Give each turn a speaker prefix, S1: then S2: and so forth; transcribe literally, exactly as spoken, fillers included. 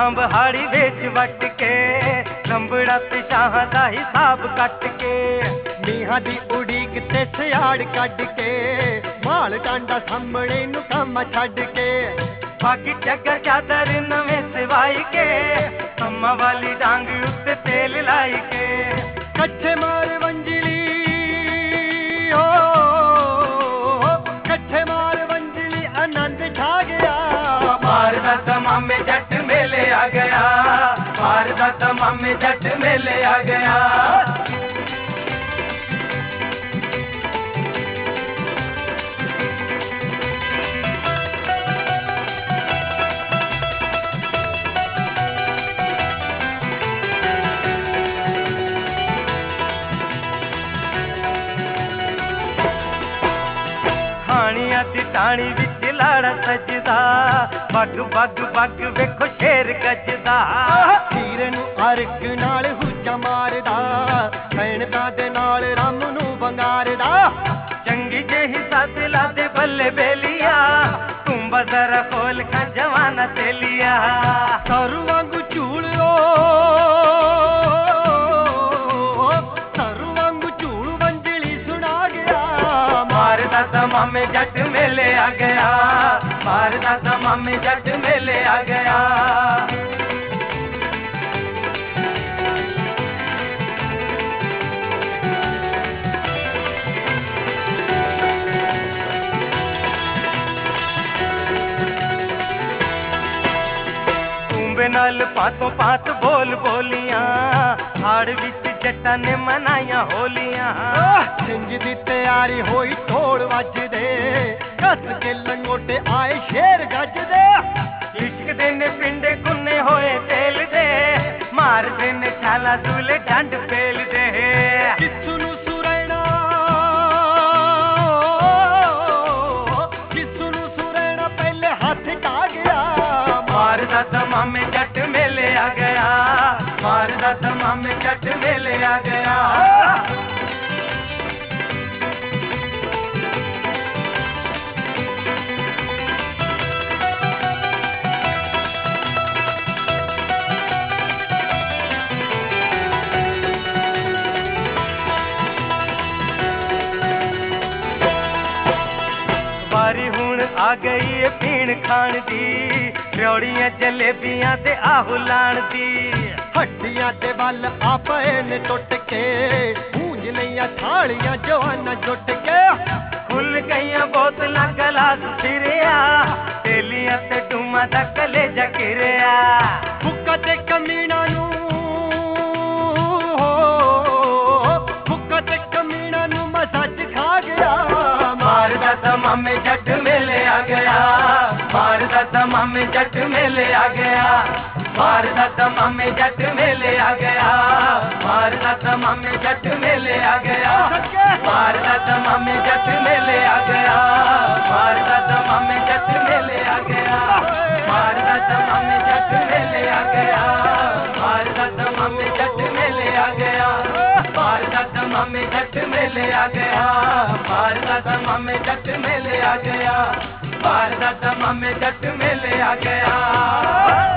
S1: बहाड़ी बेच वट के लंबड़ा ते शाह दा हिसाब कट के मीहां दी उड़ीक ते सियाड़ कट के माल टांडा सामने नू काम छड्ड के बाकी जगह चादर नवे सिवाई के अम्मा वाली डांग उत्ते तेल लाई के कच्चे मार वंजली हो कच्चे मार वंजली आनंद छा गया मार दा तमामे जट मेले आ गया मार दा तमामे जट मेले आ गया टाणी विच लाड़ा सजदा बग बग बग वेखो शेर गजदा हीर नू अरक नाल हुजा मारदा सैनकां दे नाल राम नू वंगारदा चंगी जेही सद ला दे बल्ले बेलिया कुंभा जरा खोल खा जवाना तेलिया सरू वांगू झूल लो सरू वांगू झूल वंजली सुना गया मारदा तमामे जट मेले आ गया मारदा तमामे जट मेले आ गया कुंभे नाल पातों पात बोल बोलियां हाड़ विच जट्टां ने मनाइयां होलियां सिंज दी तैयारी होई ढोल वजदे कस के लंगोटे आए शेर गजदे लिशकदे ने पिंडे गुन्ने होए तेल दे मारदे ने छाला दूले डंड पेल दे किसू नू सुरैना किसू नू सुरैना पहले हाथ टा गया मारदा तमामे जट मेले आ गया मारदा तमामे जट मेले आ गया वारी हुण आ गई है पीण खाण दी रौड़ियां जलेबियां ते आहू लाण दी हड्डियां ते बल आपे ने टुट के गूंज लईयां थालियां जवाना जुट के खुल गईयां बोतलां गलास फिरिया तेलियां ते डूमा दा कलेजा किरिया भुक्का ते कमीना नू भुक्का ते कमीना नू मैं सच खा गया मारदा तमामे जट मेले आ गया मारदा तमामे जट मेले आ गया मारदा तमामे जट मेले आ गया मारदा तमामे जट मेले आ गया मारदा तमामे जट मेले आ गया मारदा तमामे जट मेले आ गया मारदा तमामे जट मेले आ गया मारदा तमामे जट मेले आ गया मारदा तमामे जट मेले आ गया मारदा तमामे जट मेले आ गया मारदा तमामे जट मेले आ गया।